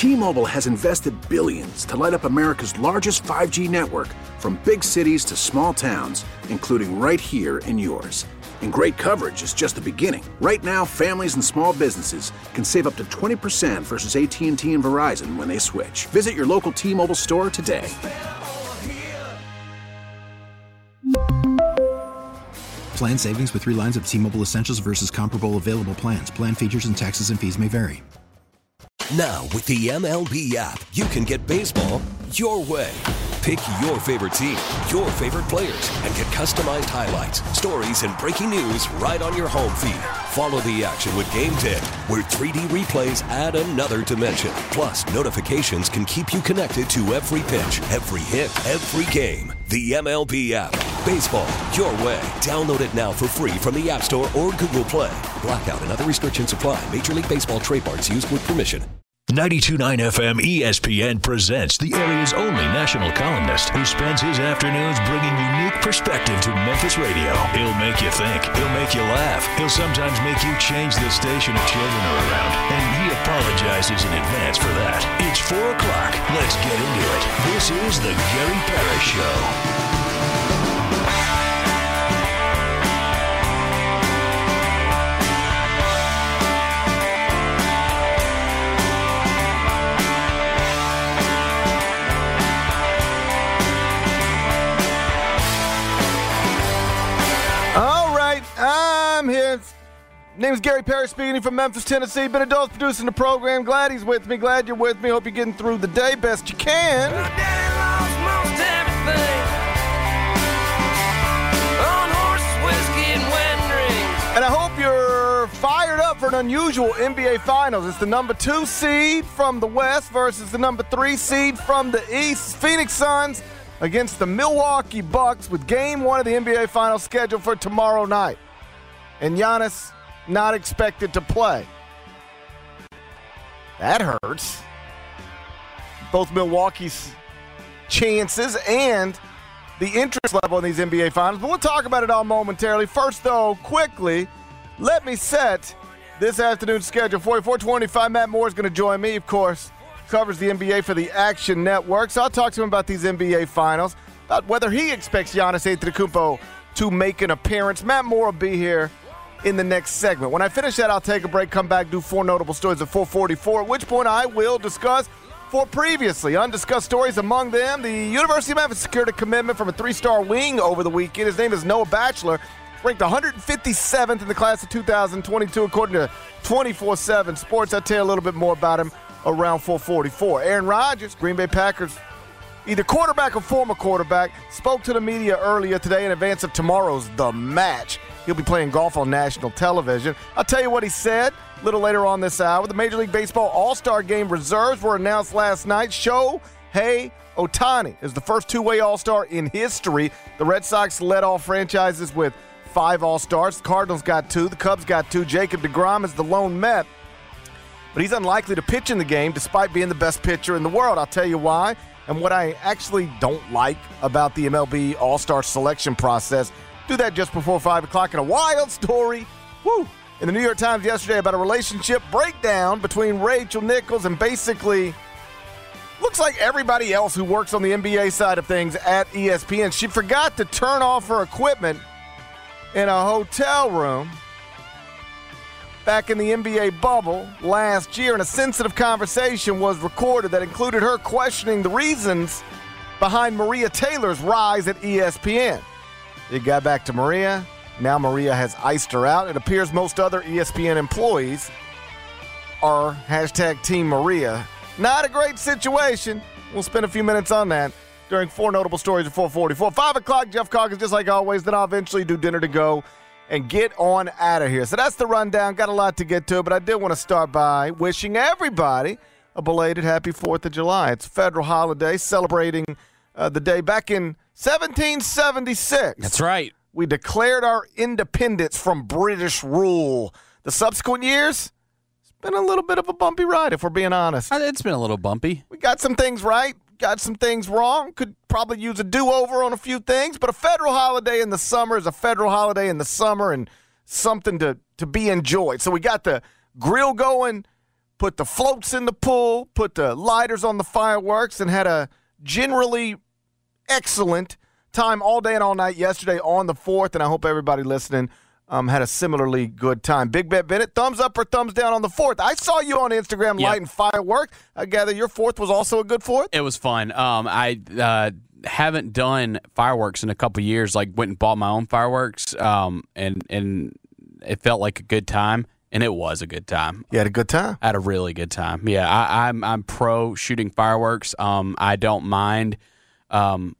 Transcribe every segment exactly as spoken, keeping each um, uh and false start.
T-Mobile has invested billions to light up America's largest five G network, from big cities to small towns, including right here in yours. And great coverage is just the beginning. Right now, families and small businesses can save up to twenty percent versus A T and T and Verizon when they switch. Visit your local T-Mobile store today. Plan savings with three lines of T-Mobile Essentials versus comparable available plans. Plan features and taxes and fees may vary. Now, with the M L B app, you can get baseball your way. Pick your favorite team, your favorite players, and get customized highlights, stories, and breaking news right on your home feed. Follow the action with Game Day, where three D replays add another dimension. Plus, notifications can keep you connected to every pitch, every hit, every game. The M L B app. Baseball your way. Download it now for free from the App Store or Google Play. Blackout and other restrictions apply. Major League Baseball trademarks used with permission. ninety-two point nine F M E S P N presents the area's only national columnist who spends his afternoons bringing unique perspective to Memphis radio. He'll make you think. He'll make you laugh. He'll sometimes make you change the station if children are around. And he apologizes in advance for that. It's four o'clock. Let's get into it. This is the Gary Parrish Show. I'm here. Name's Gary Parrish, speaking from Memphis, Tennessee. Ben Adolph's producing the program. Glad he's with me. Glad you're with me. Hope you're getting through the day best you can. Well, Daddy lost most everything on horse, whiskey, and wedding rings. And I hope you're fired up for an unusual N B A Finals. It's the number two seed from the West versus the number three seed from the East. Phoenix Suns against the Milwaukee Bucks, with game one of the N B A Finals scheduled for tomorrow night. And Giannis not expected to play. That hurts. Both Milwaukee's chances and the interest level in these N B A Finals. But we'll talk about it all momentarily. First, though, quickly, let me set this afternoon's schedule for you. four twenty-five, Matt Moore is going to join me, of course. Covers the N B A for the Action Network. So I'll talk to him about these N B A Finals, about whether he expects Giannis Antetokounmpo to make an appearance. Matt Moore will be here in the next segment. When I finish that, I'll take a break, come back, do four notable stories at four forty-four, at which point I will discuss four previously undiscussed stories. Among them, the University of Memphis secured a commitment from a three-star wing over the weekend. His name is Noah Batchelor, ranked one hundred fifty-seventh in the class of two thousand twenty-two, according to twenty-four seven Sports. I'll tell you a little bit more about him around four forty-four. Aaron Rodgers, Green Bay Packers, either quarterback or former quarterback, spoke to the media earlier today in advance of tomorrow's The Match. He'll be playing golf on national television. I'll tell you what he said a little later on this hour. The Major League Baseball All-Star Game reserves were announced last night. Shohei Ohtani is the first two-way All-Star in history. The Red Sox led all franchises with five All-Stars. The Cardinals got two. The Cubs got two. Jacob deGrom is the lone Met. But he's unlikely to pitch in the game despite being the best pitcher in the world. I'll tell you why. And what I actually don't like about the M L B All-Star selection process. Do that just before five o'clock. And a wild story, woo, in the New York Times yesterday about a relationship breakdown between Rachel Nichols and basically looks like everybody else who works on the N B A side of things at E S P N. She forgot to turn off her equipment in a hotel room back in the N B A bubble last year, and a sensitive conversation was recorded that included her questioning the reasons behind Maria Taylor's rise at E S P N. It got back to Maria. Now Maria has iced her out. It appears most other E S P N employees are hashtag Team Maria. Not a great situation. We'll spend a few minutes on that during four notable stories at four forty-four. five o'clock, Jeff Calkins, just like always. Then I'll eventually do dinner to go and get on out of here. So that's the rundown. Got a lot to get to, but I did want to start by wishing everybody a belated happy fourth of July. It's a federal holiday celebrating uh, the day back in seventeen seventy-six. That's right. We declared our independence from British rule. The subsequent years, it's been a little bit of a bumpy ride, if we're being honest. It's been a little bumpy. We got some things right, got some things wrong. Could probably use a do-over on a few things, but a federal holiday in the summer is a federal holiday in the summer and something to, to be enjoyed. So we got the grill going put the floats in the pool, put the lighters on the fireworks, and had a generally excellent time all day and all night yesterday on the fourth, and I hope everybody listening um, had a similarly good time. Big Bet Bennett, thumbs up or thumbs down on the fourth? I saw you on Instagram Yep. lighting fireworks. I gather your fourth was also a good fourth? It was fun. Um, I uh, haven't done fireworks in a couple years, like went and bought my own fireworks, um, and, and it felt like a good time. And it was a good time. You had a good time? I had a really good time. Yeah, I, I'm I'm pro shooting fireworks. Um, I don't mind. Um,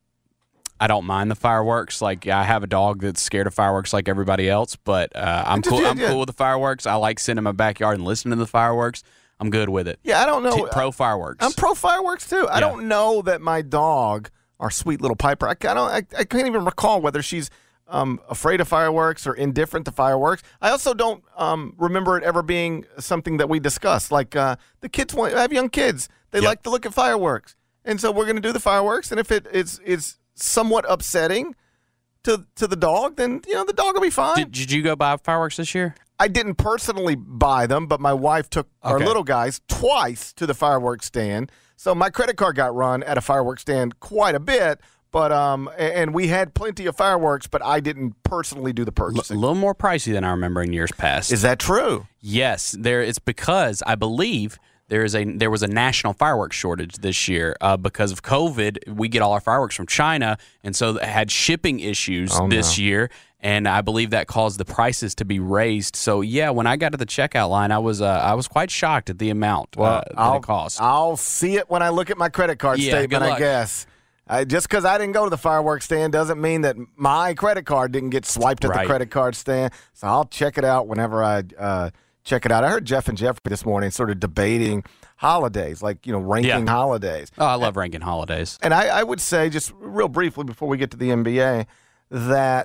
I don't mind the fireworks. Like I have a dog that's scared of fireworks, like everybody else. But uh, I'm just- cool. yeah, I'm yeah. cool with the fireworks. I like sitting in my backyard and listening to the fireworks. I'm good with it. Yeah, I don't know. T- pro fireworks. I'm pro fireworks too. I Yeah. don't know that my dog, our sweet little Piper, I, I don't. I, I can't even recall whether she's um, afraid of fireworks or indifferent to fireworks. I also don't um, remember it ever being something that we discussed. Like uh, the kids want. I have young kids. They Yep. like to look at fireworks, and so we're going to do the fireworks. And if it is it's somewhat upsetting to to the dog, then you know the dog will be fine. Did, did you go buy fireworks this year? I didn't personally buy them, but my wife took our Okay. little guys twice to the fireworks stand. So my credit card got run at a fireworks stand quite a bit, but um, a- and we had plenty of fireworks, but I didn't personally do the A purchasing. little more pricey than I remember in years past. Is that true? Yes, there. It's because I believe there is a there was a national fireworks shortage this year uh, because of COVID. We get all our fireworks from China, and so they had shipping issues Oh, this no. year. And I believe that caused the prices to be raised. So yeah, when I got to the checkout line, I was uh, I was quite shocked at the amount uh, that I'll, it cost. I'll see it when I look at my credit card Yeah, statement, good I luck. guess. I, just because I didn't go to the fireworks stand doesn't mean that my credit card didn't get swiped at Right. the credit card stand. So I'll check it out whenever I uh, check it out. I heard Jeff and Jeffrey this morning sort of debating holidays, like, you know, ranking Yeah. holidays. oh, I love ranking holidays. And I, I would say, just real briefly before we get to the N B A, that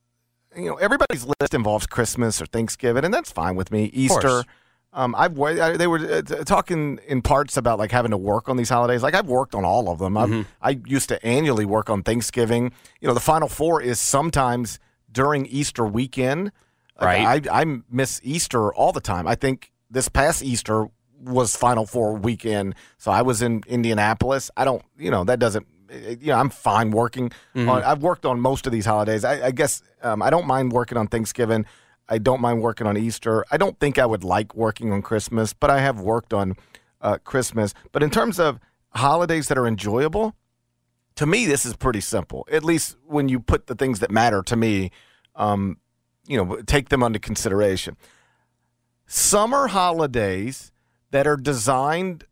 you know everybody's list involves Christmas or Thanksgiving, and that's fine with me. Easter. course. Um, I've wa- I, they were uh, t- talking in parts about like having to work on these holidays. Like I've worked on all of them. I've, Mm-hmm. I used to annually work on Thanksgiving. You know, the Final Four is sometimes during Easter weekend. Like, Right. I, I miss Easter all the time. I think this past Easter was Final Four weekend, so I was in Indianapolis. I don't, you know, that doesn't. You know, I'm fine working Mm-hmm. on. I've worked on most of these holidays. I, I guess um, I don't mind working on Thanksgiving. I don't mind working on Easter. I don't think I would like working on Christmas, but I have worked on uh, Christmas. But in terms of holidays that are enjoyable, to me, this is pretty simple. At least when you put the things that matter to me, um, you know, take them under consideration. Summer holidays that are designed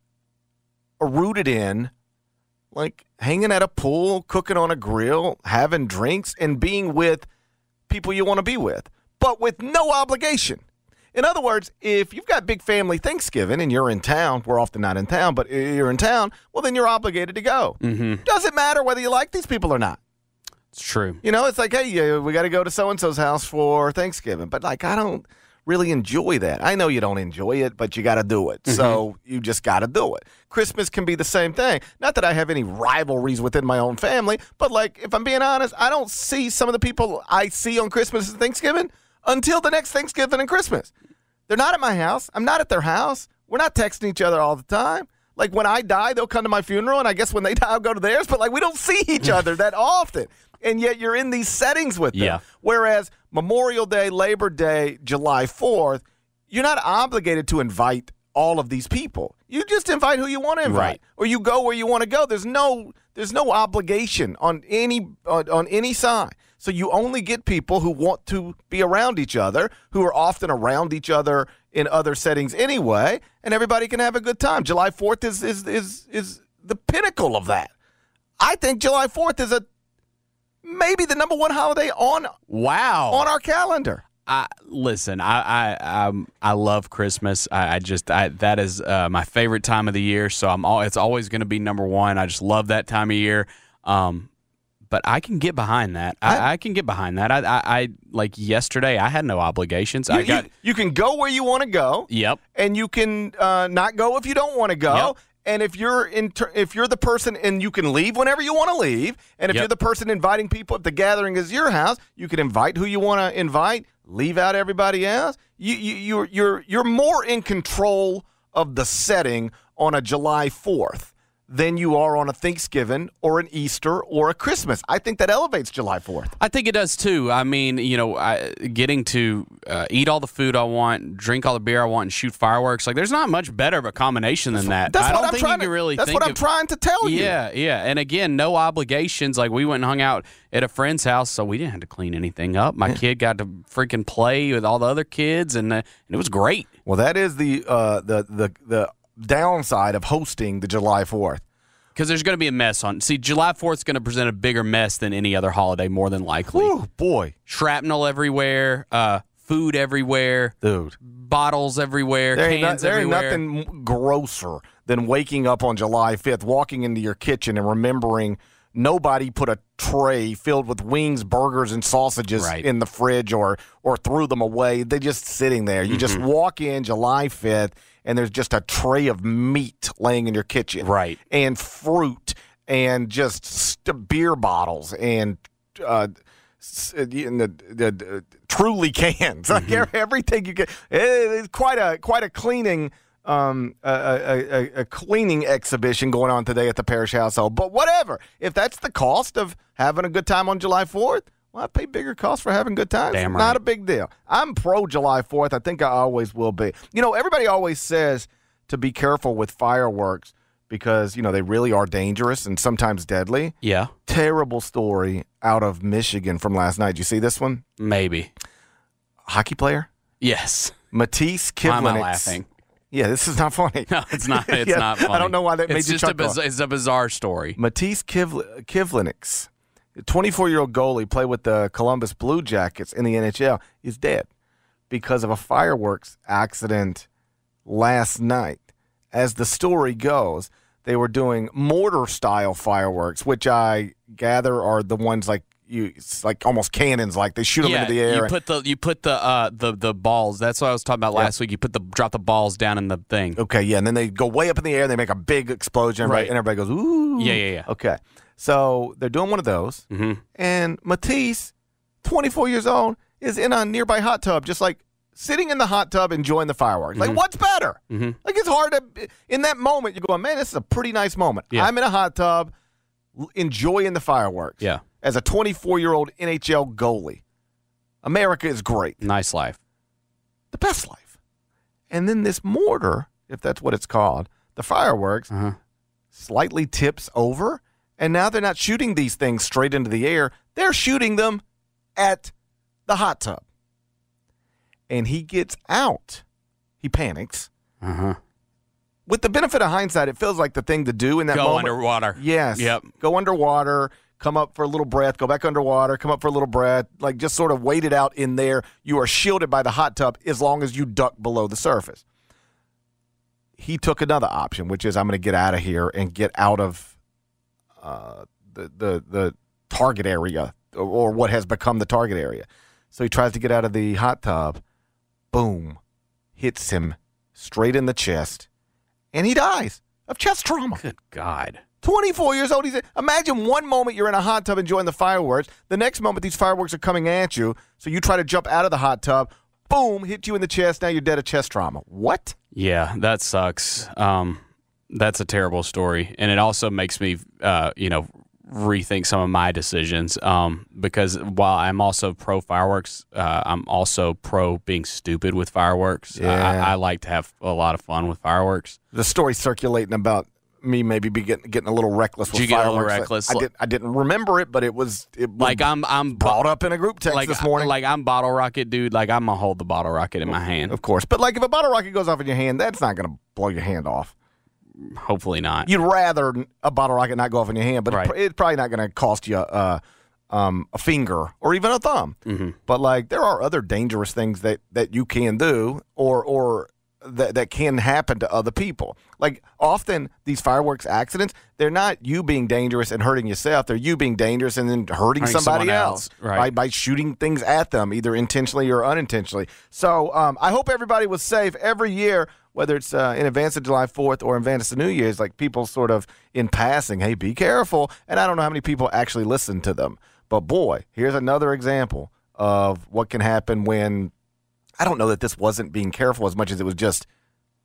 or rooted in, like hanging at a pool, cooking on a grill, having drinks, and being with people you want to be with, but with no obligation. In other words, if you've got big family Thanksgiving and you're in town, we're often not in town, but you're in town, well, then you're obligated to go. Mm-hmm. Doesn't matter whether you like these people or not. It's true. You know, it's like, hey, uh, we got to go to so-and-so's house for Thanksgiving. But, like, I don't really enjoy that. I know you don't enjoy it, but you got to do it. So you just got to do it. Christmas can be the same thing. Not that I have any rivalries within my own family, but, like, if I'm being honest, I don't see some of the people I see on Christmas and Thanksgiving until the next Thanksgiving and Christmas. They're not at my house. I'm not at their house. We're not texting each other all the time. Like, when I die, they'll come to my funeral, and I guess when they die, I'll go to theirs. But, like, we don't see each other that often. And yet you're in these settings with them. Yeah. Whereas Memorial Day, Labor Day, July fourth, you're not obligated to invite all of these people. You just invite who you want to invite. Right. Or you go where you want to go. There's no there's no obligation on any on, on any side. So you only get people who want to be around each other, who are often around each other in other settings anyway, and everybody can have a good time. July fourth is is is is the pinnacle of that. I think July fourth is a maybe the number one holiday on Wow. on our calendar. I, listen, I I um, I love Christmas. I, I just I, that is uh, my favorite time of the year. So I'm all, it's always going to be number one. I just love that time of year. Um, but I can get behind that. I, I, I can get behind that. I, I, I like yesterday. I had no obligations. You, I got you, you can go where you want to go. Yep. And you can uh, not go if you don't want to go. Yep. And if you're in ter- if you're the person and you can leave whenever you want to leave, and if Yep. you're the person inviting people, if the gathering is your house, you can invite who you want to invite, leave out everybody else. You you you're you're you're more in control of the setting on a July fourth than you are on a Thanksgiving or an Easter or a Christmas. I think that elevates July fourth. I think it does too. I mean, you know, I, getting to uh, eat all the food I want, drink all the beer I want, and shoot fireworks. Like, there's not much better of a combination than that. That's I what don't I'm think trying you can to, really. That's think what I'm of, trying to tell you. Yeah, yeah. And again, no obligations. Like, we went and hung out at a friend's house, so we didn't have to clean anything up. My yeah. kid got to freaking play with all the other kids, and, uh, and it was great. Well, that is the uh, the the the downside of hosting the July fourth. Because there's going to be a mess on. See, July fourth is going to present a bigger mess than any other holiday, more than likely. Oh, boy. Shrapnel everywhere, uh, food everywhere. Dude. Bottles everywhere, there cans not, there everywhere. There ain't nothing grosser than waking up on July fifth, walking into your kitchen and remembering nobody put a tray filled with wings, burgers, and sausages right. in the fridge or or threw them away. They're just sitting there. You mm-hmm. just walk in July fifth, and there's just a tray of meat laying in your kitchen. Right. And fruit and just st- beer bottles and uh, the, the, the Truly cans. Mm-hmm. Like everything you get. It's quite a quite a cleaning um, a, a, a, a cleaning exhibition going on today at the Parrish household. But whatever. If that's the cost of having a good time on July fourth, well, I pay bigger costs for having good times. Damn right. Not a big deal. I'm pro July fourth. I think I always will be. You know, everybody always says to be careful with fireworks because, you know, they really are dangerous and sometimes deadly. Yeah. Terrible story out of Michigan from last night. Did you see this one? Maybe. Hockey player? Yes. Matisse Kivlenix. Why am I laughing? Yeah, this is not funny. No, it's not. It's yeah, not funny. I don't know why that it's made you just chuckle. A biz- it's a bizarre story. Matisse Kivl- Kivlenix, twenty-four-year-old goalie, played with the Columbus Blue Jackets in the N H L, is dead because of a fireworks accident last night. As the story goes, they were doing mortar-style fireworks, which I gather are the ones like you, it's like almost cannons, like they shoot them yeah, into the air. You put the you put the uh, the the balls. That's what I was talking about last yeah. week. You put the drop the balls down in the thing. Okay, yeah, and then they go way up in the air. And they make a big explosion, everybody, right? And everybody goes, "Ooh!" Yeah, yeah, yeah. Okay, so they're doing one of those, mm-hmm. and Matisse, twenty-four years old, is in a nearby hot tub, just like sitting in the hot tub enjoying the fireworks. Mm-hmm. Like, what's better? Mm-hmm. Like, it's hard to in that moment. You're going, man, this is a pretty nice moment. Yeah. I'm in a hot tub, enjoying the fireworks. Yeah. As a twenty-four-year-old N H L goalie, America is great. Nice life. The best life. And then this mortar, if that's what it's called, the fireworks, uh-huh. slightly tips over, and now they're not shooting these things straight into the air. They're shooting them at the hot tub. And he gets out. He panics. Uh-huh. With the benefit of hindsight, it feels like the thing to do in that Go moment. Go underwater. Yes. Yep. Go underwater. Come up for a little breath, go back underwater, come up for a little breath, like just sort of wait it out in there. You are shielded by the hot tub as long as you duck below the surface. He took another option, which is I'm going to get out of here and get out of uh, the, the the target area or what has become the target area. So he tries to get out of the hot tub. Boom. Hits him straight in the chest, and he dies of chest trauma. Good God. twenty-four years old. He's imagine one moment you're in a hot tub enjoying the fireworks. The next moment these fireworks are coming at you. So you try to jump out of the hot tub. Boom, hit you in the chest. Now you're dead of chest trauma. What? Yeah, that sucks. Um, that's a terrible story. And it also makes me, uh, you know, rethink some of my decisions. Um, because while I'm also pro fireworks, uh, I'm also pro being stupid with fireworks. Yeah. I, I like to have a lot of fun with fireworks. The story circulating about me maybe be getting, getting a little reckless with Did you fireworks. get a little reckless? I, I, did, I didn't remember it, but it was it was like I'm I'm brought up in a group text like, this morning. Like I'm bottle rocket, dude. Like I'm gonna hold the bottle rocket in my hand. Of course, but like if a bottle rocket goes off in your hand, that's not going to blow your hand off. Hopefully not. You'd rather a bottle rocket not go off in your hand, but right. it, it's probably not going to cost you uh, um, a finger or even a thumb. Mm-hmm. But like there are other dangerous things that, that you can do or or that that can happen to other people. Like often these fireworks accidents, they're not you being dangerous and hurting yourself. They're you being dangerous and then hurting, hurting somebody else, else, right. by, by shooting things at them, either intentionally or unintentionally. So um, I hope everybody was safe every year, whether it's uh, in advance of July fourth or in advance of New Year's, like people sort of in passing, hey, be careful. And I don't know how many people actually listen to them. But boy, here's another example of what can happen when, I don't know that this wasn't being careful as much as it was just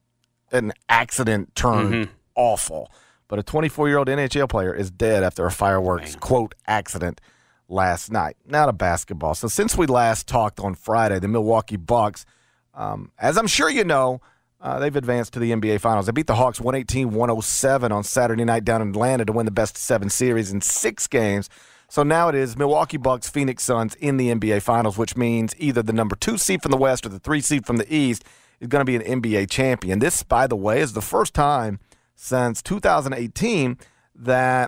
an accident turned Mm-hmm. awful. But a twenty-four-year-old N H L player is dead after a fireworks, Man. quote, accident last night. Now to basketball. So since we last talked on Friday, the Milwaukee Bucks, um, as I'm sure you know, uh, they've advanced to the N B A Finals. They beat the Hawks one eighteen to one oh seven on Saturday night down in Atlanta to win the best of seven series in six games. So now it is Milwaukee Bucks, Phoenix Suns in the N B A Finals, which means either the number two seed from the West or the three seed from the East is going to be an N B A champion. This, by the way, is the first time since two thousand eighteen that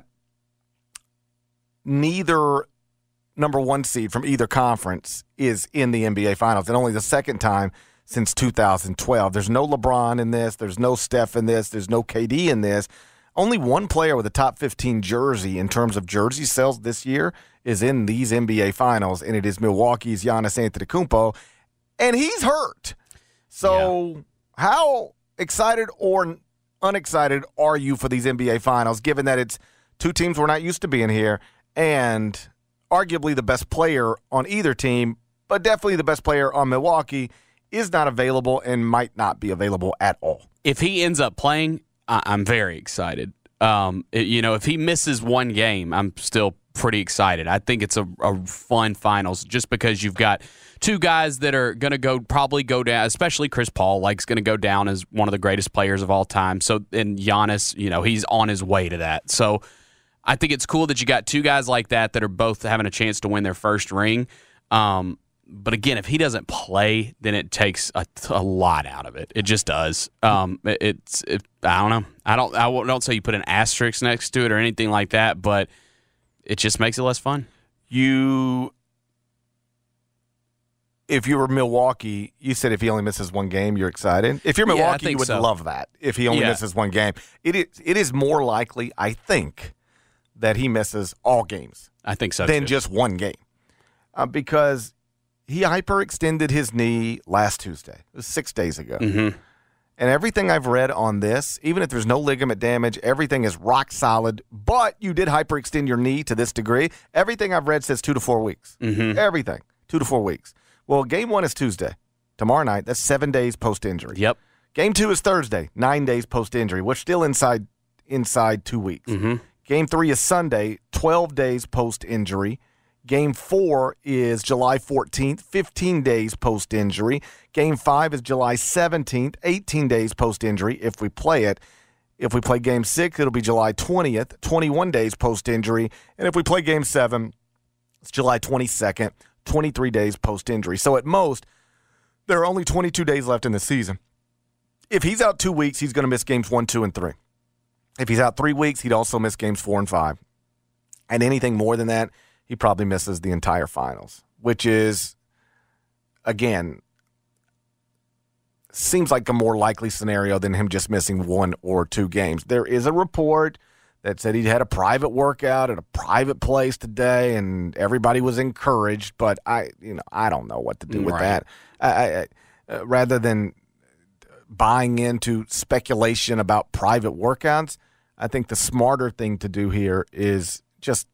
neither number one seed from either conference is in the N B A Finals, and only the second time since two thousand twelve. There's no LeBron in this. There's no Steph in this. There's no K D in this. Only one player with a top fifteen jersey in terms of jersey sales this year is in these N B A Finals, and it is Milwaukee's Giannis Antetokounmpo, and he's hurt. So yeah. How excited or unexcited are you for these N B A Finals, given that it's two teams we're not used to being here, and arguably the best player on either team, but definitely the best player on Milwaukee, is not available and might not be available at all? If he ends up playing, I- I'm very excited. Um, it- you know, if he misses one game, I'm still pretty excited. I think it's a, a fun finals just because you've got two guys that are going to go probably go down, especially Chris Paul, like, is going to go down as one of the greatest players of all time. So, and Giannis, you know, he's on his way to that. So I think it's cool that you got two guys like that that are both having a chance to win their first ring. Um, but again, if he doesn't play, then it takes a, a lot out of it. It just does. Um, it, it's it, I don't know. I don't I don't say you put an asterisk next to it or anything like that, but it just makes it less fun. You, if you were Milwaukee, you said if he only misses one game, you're excited. If you're Yeah, I Milwaukee, think you would so. love that. If he only Yeah. misses one game, it is it is more likely, I think, that he misses all games I think so than too. just one game, uh, because he hyperextended his knee last Tuesday. It was six days ago. Mm-hmm. And everything I've read on this, even if there's no ligament damage, everything is rock solid, but you did hyperextend your knee to this degree. Everything I've read says two to four weeks. Mm-hmm. Everything, two to four weeks. Well, game one is Tuesday. Tomorrow night, that's seven days post-injury. Yep. Game two is Thursday, nine days post-injury. We're still inside inside two weeks. Mm-hmm. Game three is Sunday, twelve days post-injury. Game four is July fourteenth, fifteen days post-injury. Game five is July seventeenth, eighteen days post-injury if we play it. If we play Game six, it'll be July twentieth, twenty-one days post-injury. And if we play Game seven, it's July twenty-second, twenty-three days post-injury. So at most, there are only twenty-two days left in the season. If he's out two weeks, he's going to miss Games one, two, and three. If he's out three weeks, he'd also miss Games four and five. And anything more than that, he probably misses the entire finals, which is, again, seems like a more likely scenario than him just missing one or two games. There is a report that said he had a private workout at a private place today, and everybody was encouraged. But I, you know, I don't know what to do with Right. that. I, I, uh, rather than buying into speculation about private workouts, I think the smarter thing to do here is just,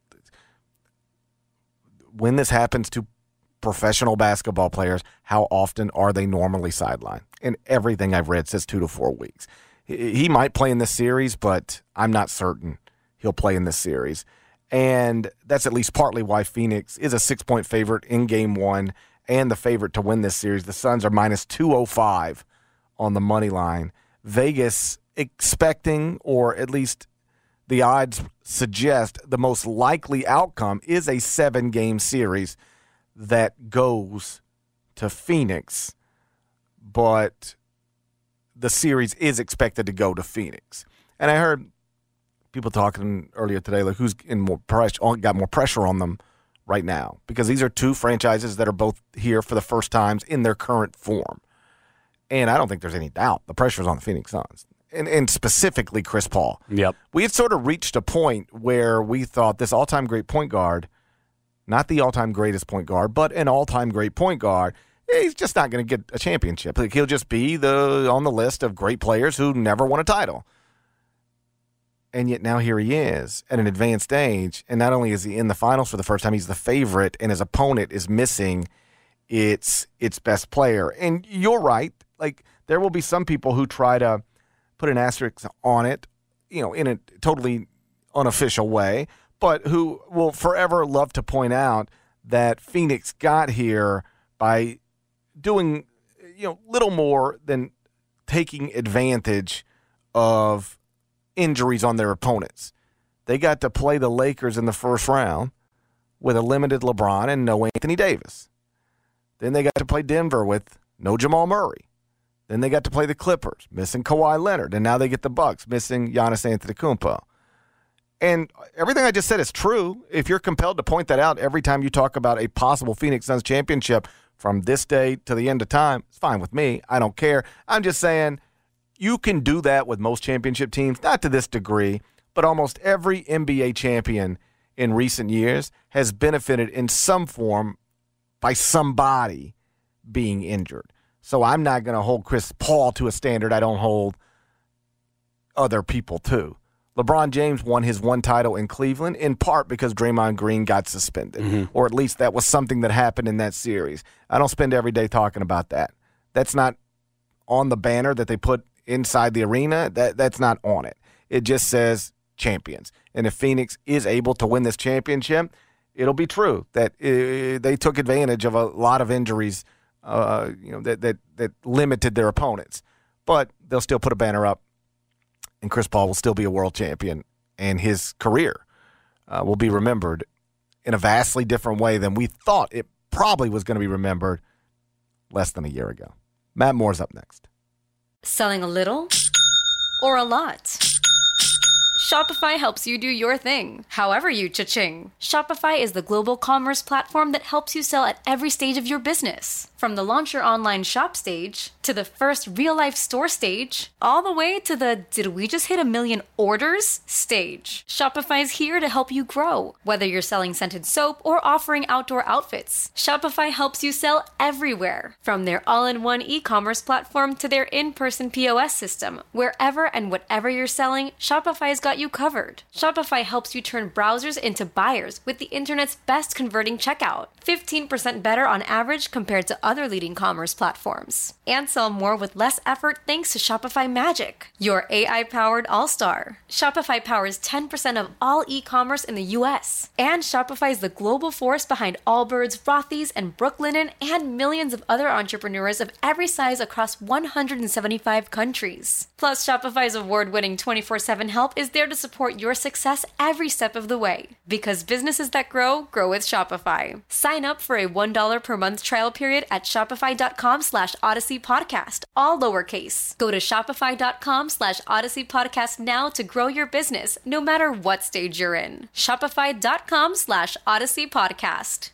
when this happens to professional basketball players, how often are they normally sidelined? And everything I've read says two to four weeks. He, he might play in this series, but I'm not certain he'll play in this series. And that's at least partly why Phoenix is a six-point favorite in game one and the favorite to win this series. The Suns are minus two oh five on the money line. Vegas expecting, or at least the odds suggest, the most likely outcome is a seven-game series that goes to Phoenix, but the series is expected to go to Phoenix. And I heard people talking earlier today, like, who's in more pressure, got more pressure on them right now, because these are two franchises that are both here for the first times in their current form. And I don't think there's any doubt the pressure's on the Phoenix Suns, and, and specifically Chris Paul. Yep. We had sort of reached a point where we thought this all-time great point guard, not the all-time greatest point guard, but an all-time great point guard, he's just not going to get a championship. Like, he'll just be the on the list of great players who never won a title. And yet now here he is at an advanced age, and not only is he in the finals for the first time, he's the favorite, and his opponent is missing its its best player. And you're right. Like, there will be some people who try to put an asterisk on it, you know, in a totally unofficial way, but who will forever love to point out that Phoenix got here by doing, you know, little more than taking advantage of injuries on their opponents. They got to play the Lakers in the first round with a limited LeBron and no Anthony Davis. Then they got to play Denver with no Jamal Murray. Then they got to play the Clippers, missing Kawhi Leonard. And now they get the Bucks, missing Giannis Antetokounmpo. And everything I just said is true. If you're compelled to point that out every time you talk about a possible Phoenix Suns championship from this day to the end of time, it's fine with me. I don't care. I'm just saying you can do that with most championship teams, not to this degree, but almost every N B A champion in recent years has benefited in some form by somebody being injured. So I'm not going to hold Chris Paul to a standard I don't hold other people to. LeBron James won his one title in Cleveland in part because Draymond Green got suspended, mm-hmm. or at least that was something that happened in that series. I don't spend every day talking about that. That's not on the banner that they put inside the arena. That That's not on it. It just says champions. And if Phoenix is able to win this championship, it'll be true that uh, they took advantage of a lot of injuries uh, you know, that, that, that limited their opponents. But they'll still put a banner up, and Chris Paul will still be a world champion, and his career uh, will be remembered in a vastly different way than we thought it probably was going to be remembered less than a year ago. Matt Moore's up next. Selling a little or a lot? Shopify helps you do your thing, however you cha-ching. Shopify is the global commerce platform that helps you sell at every stage of your business. From the launch your online shop stage, to the first real-life store stage, all the way to the did we just hit a million orders stage. Shopify's here to help you grow. Whether you're selling scented soap or offering outdoor outfits, Shopify helps you sell everywhere. From their all-in-one e-commerce platform to their in-person P O S system, wherever and whatever you're selling, Shopify's got you covered. Shopify helps you turn browsers into buyers with the internet's best converting checkout. fifteen percent better on average compared to other leading commerce platforms. And sell more with less effort thanks to Shopify Magic, your A I-powered all-star. Shopify powers ten percent of all e-commerce in the U S. And Shopify is the global force behind Allbirds, Rothy's, and Brooklinen, and millions of other entrepreneurs of every size across one hundred seventy-five countries. Plus, Shopify's award-winning twenty-four seven help is there to support your success every step of the way. Because businesses that grow, grow with Shopify. Sign up for a one dollar per month trial period at shopify.com slash Odyssey Podcast, all lowercase. Go to shopify.com slash Odyssey Podcast now to grow your business, no matter what stage you're in. Shopify.com slash Odyssey Podcast.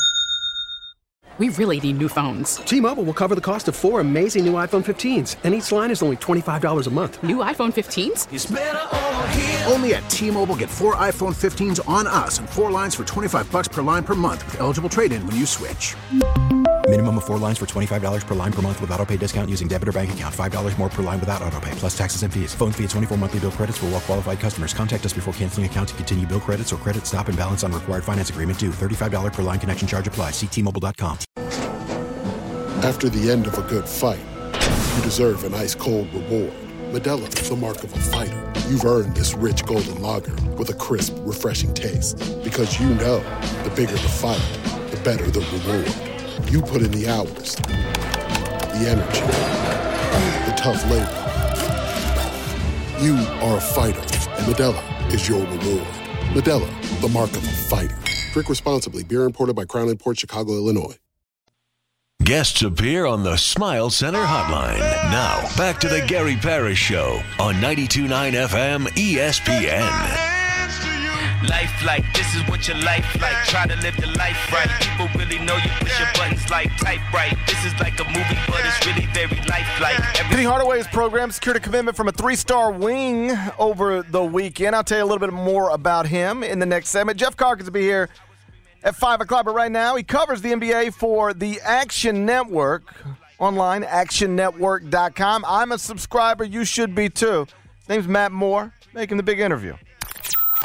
We really need new phones. T-Mobile will cover the cost of four amazing new iPhone fifteens, and each line is only twenty-five dollars a month. New iPhone fifteens? It's better over here. Only at T-Mobile, get four iPhone fifteens on us and four lines for twenty-five bucks per line per month with eligible trade-in when you switch. Minimum of four lines for twenty-five dollars per line per month with autopay discount using debit or bank account. five dollars more per line without autopay, plus taxes and fees. Phone fee at twenty-four monthly bill credits for well-qualified customers. Contact us before canceling account to continue bill credits or credit stop and balance on required finance agreement due. thirty-five dollars per line connection charge applies. See T Mobile dot com. After the end of a good fight, you deserve an ice-cold reward. Modelo is the mark of a fighter. You've earned this rich golden lager with a crisp, refreshing taste. Because you know, the bigger the fight, the better the reward. You put in the hours, the energy, the tough labor. You are a fighter, and Modelo is your reward. Modelo, the mark of a fighter. Drink responsibly. Beer imported by Crown Imports, Chicago, Illinois. Guests appear on the Smile Center Hotline. Now, back to the Gary Parrish Show on ninety-two point nine F M E S P N. Life like this is what your life like. Try to live the life right. People really know you push your buttons like type right. This is like a movie, but it's really very lifelike. Penny Hardaway's program secured a commitment from a three-star wing over the weekend. I'll tell you a little bit more about him in the next segment. Jeff Calkins will be here at five o'clock, but right now he covers the N B A for the Action Network. Online, action network dot com. I'm a subscriber. You should be too. His name's Matt Moore, making the big interview.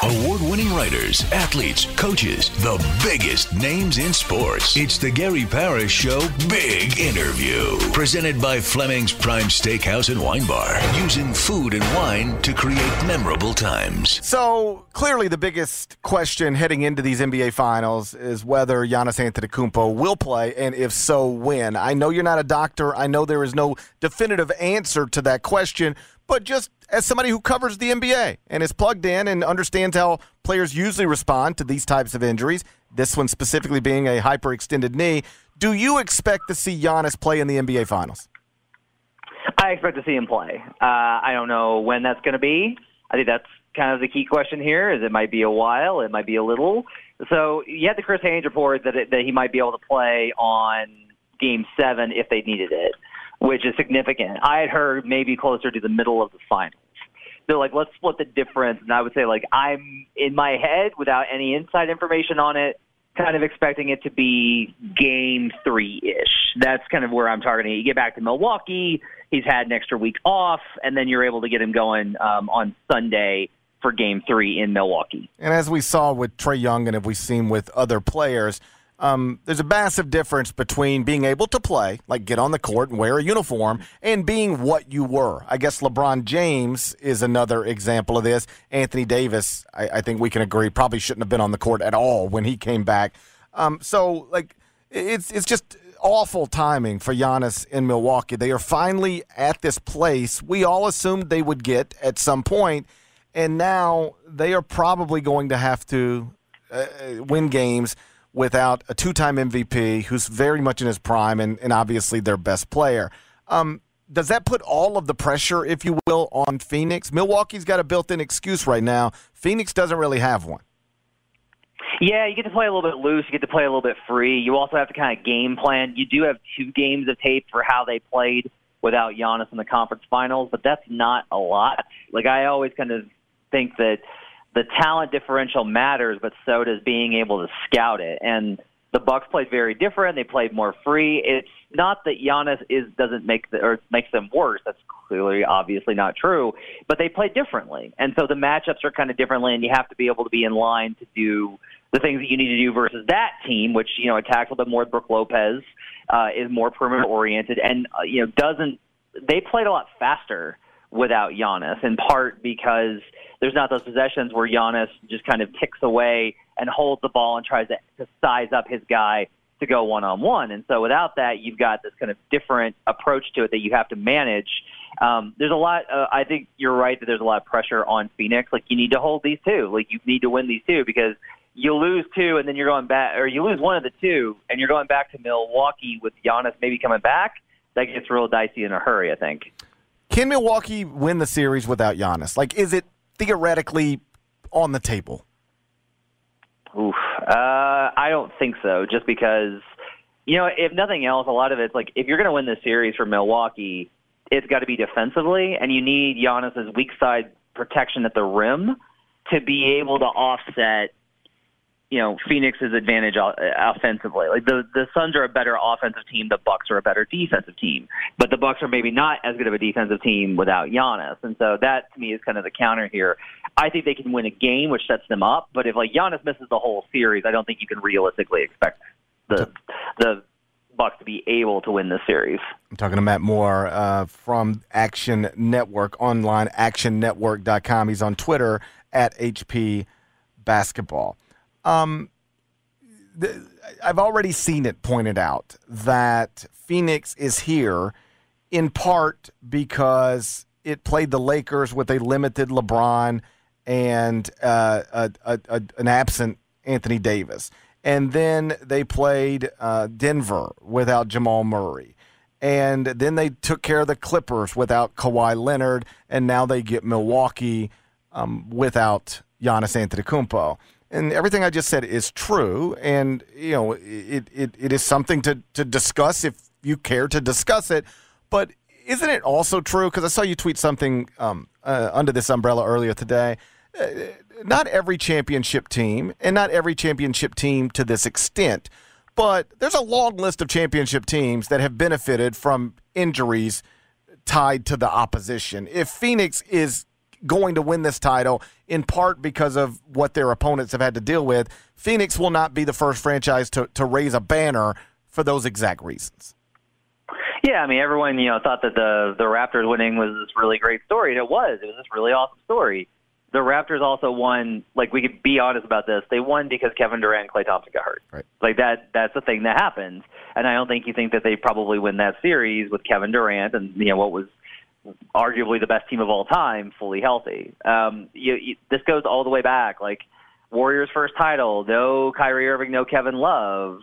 Award-winning writers, athletes, coaches, the biggest names in sports. It's the Gary Parrish Show Big Interview. Presented by Fleming's Prime Steakhouse and Wine Bar. Using food and wine to create memorable times. So, clearly the biggest question heading into these N B A Finals is whether Giannis Antetokounmpo will play, and if so, when. I know you're not a doctor. I know there is no definitive answer to that question, but just as somebody who covers the N B A and is plugged in and understands how players usually respond to these types of injuries, this one specifically being a hyperextended knee, do you expect to see Giannis play in the N B A Finals? I expect to see him play. Uh, I don't know when that's going to be. I think that's kind of the key question here, is it might be a while, it might be a little. So you had the Chris Haynes report that, it, that he might be able to play on Game seven if they needed it, which is significant. I had heard maybe closer to the middle of the finals. They're like, let's split the difference. And I would say, like, I'm in my head, without any inside information on it, kind of expecting it to be game three-ish. That's kind of where I'm targeting it. You get back to Milwaukee, he's had an extra week off, and then you're able to get him going um, on Sunday for game three in Milwaukee. And as we saw with Trae Young and have we seen with other players, Um, there's a massive difference between being able to play, like get on the court and wear a uniform, and being what you were. I guess LeBron James is another example of this. Anthony Davis, I, I think we can agree, probably shouldn't have been on the court at all when he came back. Um, so, like, it's it's just awful timing for Giannis in Milwaukee. They are finally at this place we all assumed they would get at some point, and now they are probably going to have to uh, win games without a two-time M V P who's very much in his prime and, and obviously their best player. Um, does that put all of the pressure, if you will, on Phoenix? Milwaukee's got a built-in excuse right now. Phoenix doesn't really have one. Yeah, you get to play a little bit loose. You get to play a little bit free. You also have to kind of game plan. You do have two games of tape for how they played without Giannis in the conference finals, but that's not a lot. Like, I always kind of think that the talent differential matters, but so does being able to scout it. And the Bucks played very different. They played more free. It's not that Giannis is doesn't make the, or makes them worse. That's clearly, obviously not true. But they play differently, and so the matchups are kind of differently. And you have to be able to be in line to do the things that you need to do versus that team, which you know attacks a little bit more. Brooke Lopez uh, is more perimeter oriented, and uh, you know doesn't. They played a lot faster without Giannis, in part because there's not those possessions where Giannis just kind of ticks away and holds the ball and tries to, to size up his guy to go one-on-one. And so without that, you've got this kind of different approach to it that you have to manage. Um, there's a lot, uh, I think you're right that there's a lot of pressure on Phoenix. Like, you need to hold these two. Like, you need to win these two, because you lose two and then you're going back, or you lose one of the two and you're going back to Milwaukee with Giannis maybe coming back. That gets real dicey in a hurry, I think. Can Milwaukee win the series without Giannis? Like, is it theoretically on the table? Oof. Uh, I don't think so, just because, you know, if nothing else, a lot of it's like, if you're going to win this series for Milwaukee, it's got to be defensively, and you need Giannis's weak side protection at the rim to be able to offset, you know, Phoenix's advantage offensively. Like, the the Suns are a better offensive team, the Bucks are a better defensive team, but the Bucks are maybe not as good of a defensive team without Giannis, and so that to me is kind of the counter here. I think they can win a game, which sets them up, but if like Giannis misses the whole series, I don't think you can realistically expect the the Bucks to be able to win this series. I'm talking to Matt Moore uh, from Action Network, online action network dot com. He's on Twitter at H P Basketball. Um, the, I've already seen it pointed out that Phoenix is here in part because it played the Lakers with a limited LeBron and uh, a, a, a, an absent Anthony Davis. And then they played uh, Denver without Jamal Murray. And then they took care of the Clippers without Kawhi Leonard. And now they get Milwaukee um, without Giannis Antetokounmpo. And everything I just said is true, and you know it, it, it is something to, to discuss if you care to discuss it. But isn't it also true, because I saw you tweet something um, uh, under this umbrella earlier today, uh, not every championship team, and not every championship team to this extent, but there's a long list of championship teams that have benefited from injuries tied to the opposition. If Phoenix is going to win this title, in part because of what their opponents have had to deal with. Phoenix will not be the first franchise to, to raise a banner for those exact reasons. Yeah, I mean, everyone, you know, thought that the the Raptors winning was this really great story, and it was. It was this really awesome story. The Raptors also won, like, we could be honest about this, they won because Kevin Durant and Klay Thompson got hurt. Right. Like, that that's the thing that happens. And I don't think you think that they probably win that series with Kevin Durant and, you know, what was arguably the best team of all time fully healthy. Um, you, you, this goes all the way back. Like, Warriors' first title, no Kyrie Irving, no Kevin Love.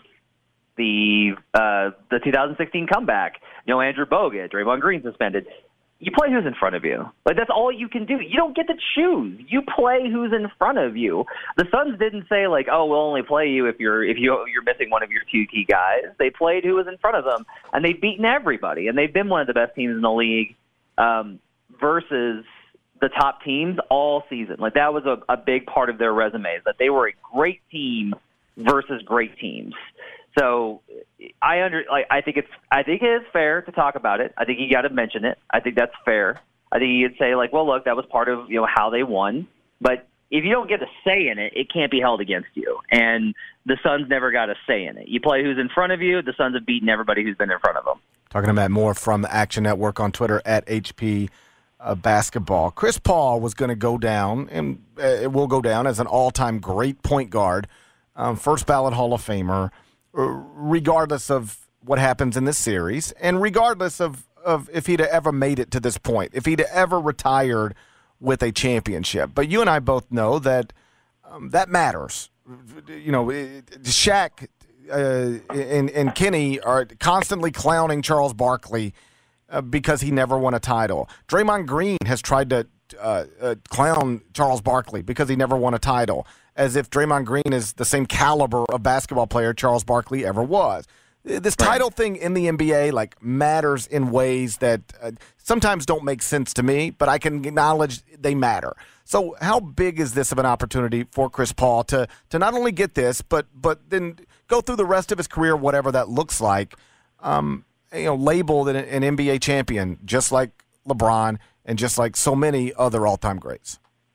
The uh, the two thousand sixteen comeback, no Andrew Bogut, Draymond Green suspended. You play who's in front of you. Like, that's all you can do. You don't get to choose. You play who's in front of you. The Suns didn't say, like, oh, we'll only play you if you're if you you're missing one of your two key guys. They played who was in front of them, and they've beaten everybody. And they've been one of the best teams in the league um, versus the top teams all season. Like, that was a, a big part of their resumes, that they were a great team versus great teams. So I under like I think it's I think it is fair to talk about it. I think you got to mention it. I think that's fair. I think you could say, like, well, look, that was part of, you know, how they won. But if you don't get a say in it, it can't be held against you. And the Suns never got a say in it. You play who's in front of you. The Suns have beaten everybody who's been in front of them. Talking to Matt Moore from the Action Network on Twitter at H P uh, Basketball. Chris Paul was going to go down, and uh, it will go down as an all-time great point guard, um, first ballot Hall of Famer, regardless of what happens in this series, and regardless of, of if he'd ever made it to this point, if he'd ever retired with a championship. But you and I both know that um, that matters. You know, Shaq uh, and, and Kenny are constantly clowning Charles Barkley uh, because he never won a title. Draymond Green has tried to uh, uh, clown Charles Barkley because he never won a title, as if Draymond Green is the same caliber of basketball player Charles Barkley ever was. This title thing in the N B A, like, matters in ways that uh, sometimes don't make sense to me, but I can acknowledge they matter. So how big is this of an opportunity for Chris Paul to to not only get this, but but then go through the rest of his career, whatever that looks like, um, you know, labeled an, an N B A champion, just like LeBron and just like so many other all-time greats?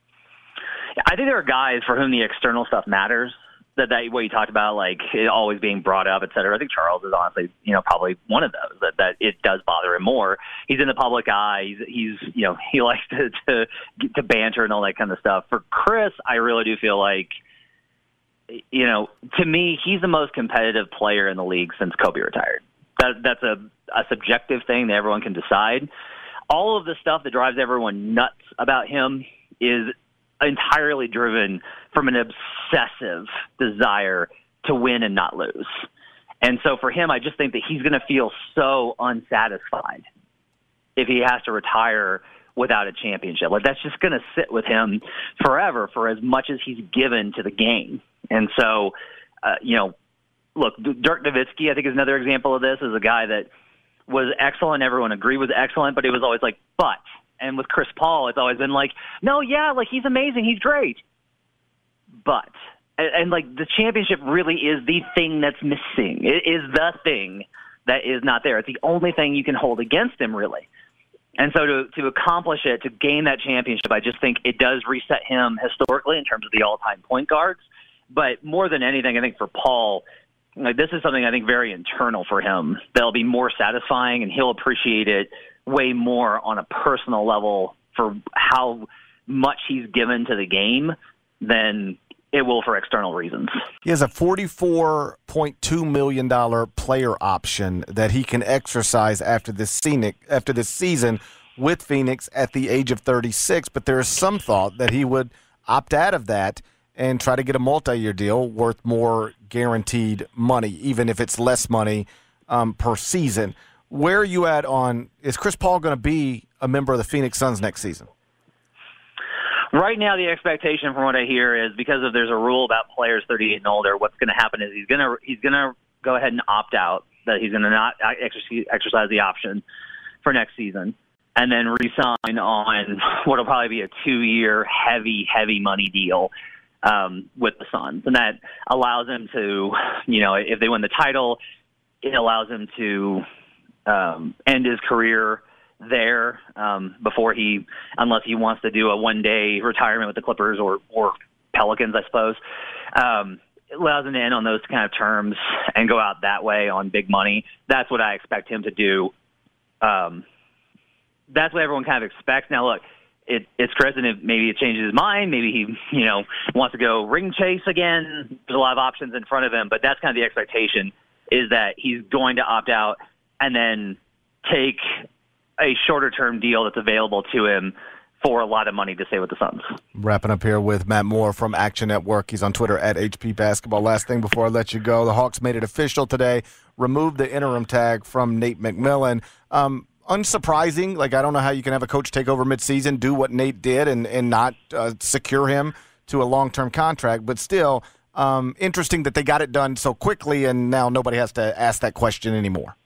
I think there are guys for whom the external stuff matters. That, that what you talked about, like it always being brought up, et cetera. I think Charles is honestly, you know, probably one of those that, that it does bother him more. He's in the public eye. He's, he's you know, he likes to, to to banter and all that kind of stuff. For Chris, I really do feel like, you know, to me, he's the most competitive player in the league since Kobe retired. That, that's a, a subjective thing that everyone can decide. All of the stuff that drives everyone nuts about him is entirely driven from an obsessive desire to win and not lose. And so for him, I just think that he's going to feel so unsatisfied if he has to retire without a championship. Like, that's just going to sit with him forever for as much as he's given to the game. And so, uh, you know, look, Dirk Nowitzki, I think, is another example of this, is a guy that was excellent. Everyone agreed was excellent, but it was always like, but. And with Chris Paul, it's always been like, no, yeah, like, he's amazing, he's great. But, and, and like, the championship really is the thing that's missing. It is the thing that is not there. It's the only thing you can hold against him, really. And so to, to accomplish it, to gain that championship, I just think it does reset him historically in terms of the all-time point guards. But more than anything, I think for Paul, like, this is something I think very internal for him that'll be more satisfying, and he'll appreciate it way more on a personal level for how much he's given to the game than it will for external reasons. He has a forty-four point two million dollars player option that he can exercise after this scenic, after this season with Phoenix at the age of thirty-six, but there is some thought that he would opt out of that and try to get a multi-year deal worth more guaranteed money, even if it's less money um, per season. Where are you at on, is Chris Paul going to be a member of the Phoenix Suns next season? Right now, the expectation from what I hear is, because of there's a rule about players thirty-eight and older, what's going to happen is he's going to he's going to go ahead and opt out, that he's going to not exercise the option for next season, and then re-sign on what will probably be a two-year heavy, heavy money deal um, with the Suns. And that allows him to, you know, if they win the title, it allows him to um, end his career there um, before he, unless he wants to do a one-day retirement with the Clippers or, or Pelicans, I suppose. Um, it allows him to end on those kind of terms and go out that way on big money. That's what I expect him to do. Um, that's what everyone kind of expects. Now, look, it, it's Chris, and it, maybe it changes his mind. Maybe he, you know, wants to go ring chase again. There's a lot of options in front of him, but that's kind of the expectation, is that he's going to opt out and then take a shorter-term deal that's available to him for a lot of money to stay with the Suns. Wrapping up here with Matt Moore from Action Network. He's on Twitter at H P Basketball. Last thing before I let you go, the Hawks made it official today, removed the interim tag from Nate McMillan. Um, unsurprising. Like, I don't know how you can have a coach take over midseason, do what Nate did, and, and not uh, secure him to a long-term contract. But still, um, interesting that they got it done so quickly, and now nobody has to ask that question anymore.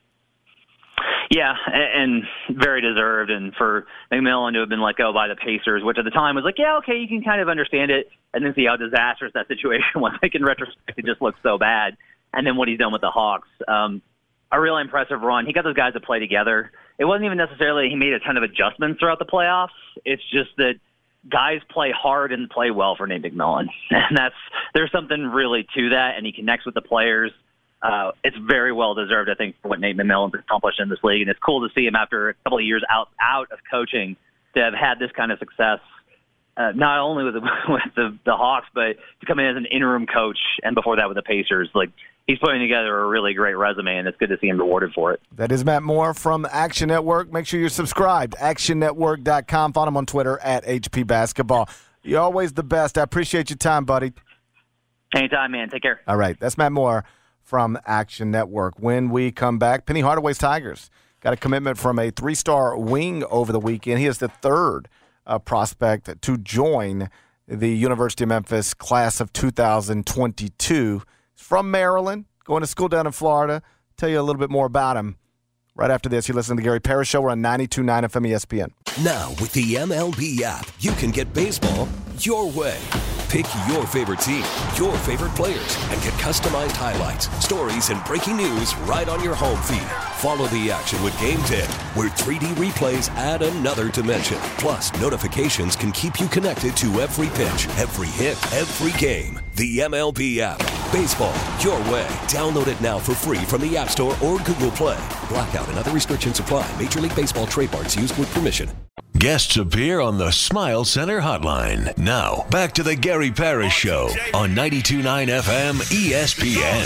Yeah, and very deserved. And for McMillan to have been let go by the Pacers, which at the time was like, yeah, okay, you can kind of understand it, and then see how disastrous that situation was. Like, in retrospect, it just looks so bad. And then what he's done with the Hawks, um, a really impressive run. He got those guys to play together. It wasn't even necessarily he made a ton of adjustments throughout the playoffs. It's just that guys play hard and play well for Nate McMillan. And that's there's something really to that, and he connects with the players. Uh, it's very well deserved, I think, for what Nate McMillan's accomplished in this league, and it's cool to see him after a couple of years out out of coaching to have had this kind of success, uh, not only with, the, with the, the Hawks, but to come in as an interim coach, and before that with the Pacers. Like, he's putting together a really great resume, and it's good to see him rewarded for it. That is Matt Moore from Action Network. Make sure you're subscribed, action network dot com. Follow him on Twitter at H P Basketball. You're always the best. I appreciate your time, buddy. Anytime, man. Take care. All right, that's Matt Moore from Action Network. When we come back, Penny Hardaway's Tigers got a commitment from a three-star wing over the weekend. He is the third uh, prospect to join the University of Memphis class of two thousand twenty-two. He's from Maryland, going to school down in Florida. Tell you a little bit more about him right after this. You're listening to Gary Parrish Show. We're on ninety-two point nine F M E S P N. Now, with the M L B app, you can get baseball your way. Pick your favorite team, your favorite players, and get customized highlights, stories, and breaking news right on your home feed. Follow the action with Game Day, where three D replays add another dimension. Plus, notifications can keep you connected to every pitch, every hit, every game. The M L B app. Baseball your way. Download it now for free from the App Store or Google Play. Blackout and other restrictions apply. Major League Baseball trademarks used with permission. Guests appear on the Smile Center hotline. Now, back to the Gary Parrish Show on ninety-two point nine F M E S P N.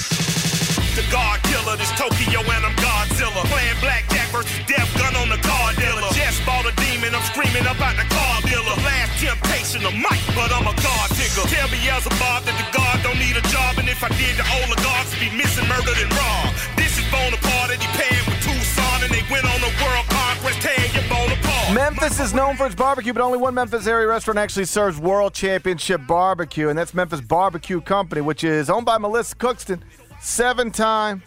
The God Killer, this Tokyo and I'm Godzilla. Playing blackjack versus death gun on the car dealer. Just bought a demon, I'm screaming about the car dealer. Last temptation of Mike, but I'm a God digger. Tell Beelzebub that the God don't need a job, and if I did, the oligarchs would be missing, murdered, and robbed. This is Bonaparte, and he paired with Tucson, and they went on a world conquest, tear your Bonaparte. Memphis is known for its barbecue, but only one Memphis area restaurant actually serves World Championship barbecue, and that's Memphis Barbecue Company, which is owned by Melissa Cookston, seven-time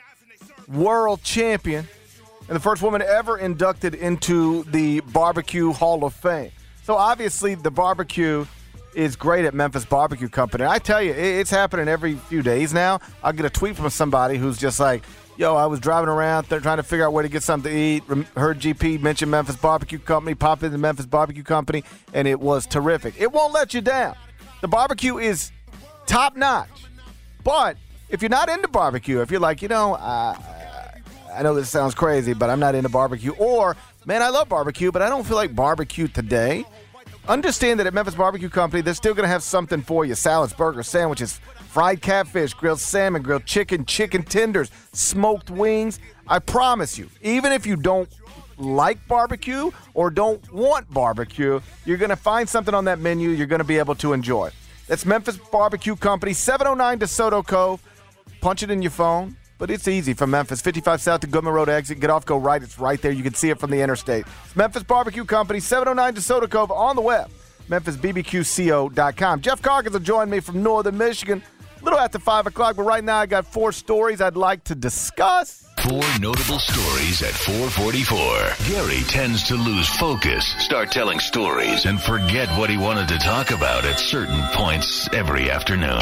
world champion, and the first woman ever inducted into the Barbecue Hall of Fame. So obviously the barbecue is great at Memphis Barbecue Company. And I tell you, it's happening every few days now. I'll get a tweet from somebody who's just like, yo, I was driving around there trying to figure out where to get something to eat. Heard G P mention Memphis Barbecue Company, popped into Memphis Barbecue Company, and it was terrific. It won't let you down. The barbecue is top-notch. But if you're not into barbecue, if you're like, you know, uh, I know this sounds crazy, but I'm not into barbecue, or, man, I love barbecue, but I don't feel like barbecue today, understand that at Memphis Barbecue Company, they're still going to have something for you. Salads, burgers, sandwiches, fried catfish, grilled salmon, grilled chicken, chicken tenders, smoked wings. I promise you, even if you don't like barbecue or don't want barbecue, you're going to find something on that menu you're going to be able to enjoy. That's Memphis Barbecue Company, seven oh nine DeSoto Cove. Punch it in your phone, but it's easy from Memphis. fifty-five South to Goodman Road exit. Get off, go right. It's right there. You can see it from the interstate. It's Memphis Barbecue Company, seven oh nine DeSoto Cove, on the web, memphis b b q co dot com. Jeff Carkins will join me from Northern Michigan a little after five o'clock, but right now I got four stories I'd like to discuss. Four notable stories at four forty-four. Gary tends to lose focus, start telling stories, and forget what he wanted to talk about at certain points every afternoon.